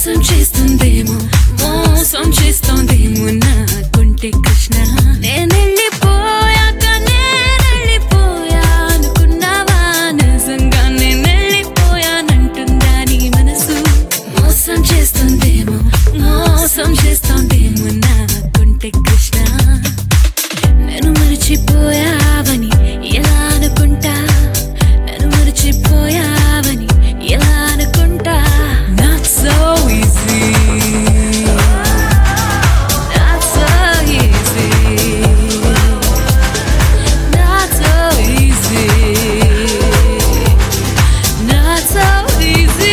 మోసం చేస్తుందేమో మోసం చేస్తోందేమో నాకుంటే కృష్ణ నేనెళ్ళిపోయాక నేనెళ్ళిపోయా అనుకున్నావా నిజంగా నేనెళ్ళిపోయానంటుందా నీ మనసు మోసం చేస్తుందేమో మోసం చేస్తోందేమో నాకుంటే కృష్ణ నేను మరిచిపోయావని ఎలా అనుకుంటా నేను మరిచిపోయావని ఎలా అనుకుంటా Not so easy Not so easy Not so easy Not so easy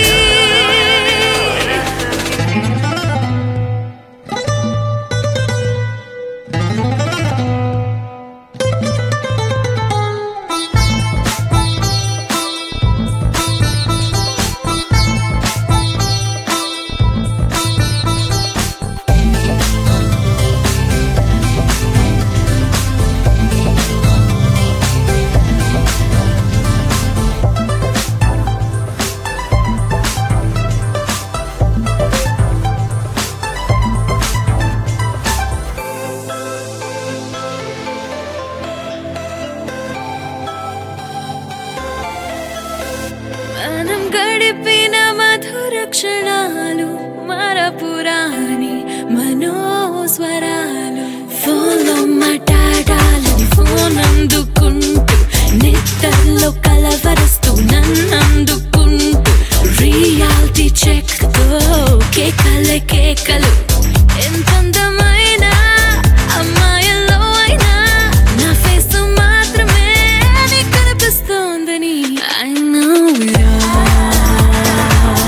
మనం గడిపిన మధుర క్షణాలు మరపురాని మనోస్వరాలు ఫోన్లో మాట్లాడాలని ఫోన్ అందుకుంటూ నిద్రలో కలవరుస్తూ నన్నందుకుంటూ రియాలిటీ చెక్ తో కేకలే కేకలు ఎంత అందమైన అమ్మాయిలో అయినా నా ఫేస్ మాత్రమే నీకు కనిపిస్తోందని I know it all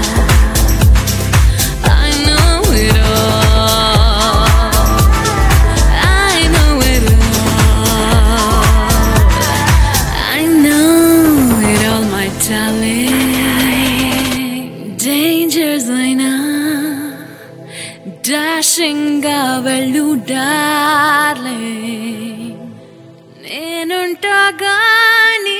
I know it all I know it all I know it all my darling Dangers అయినా dashing గా వెళ్ళు darling నేనుంటా గాని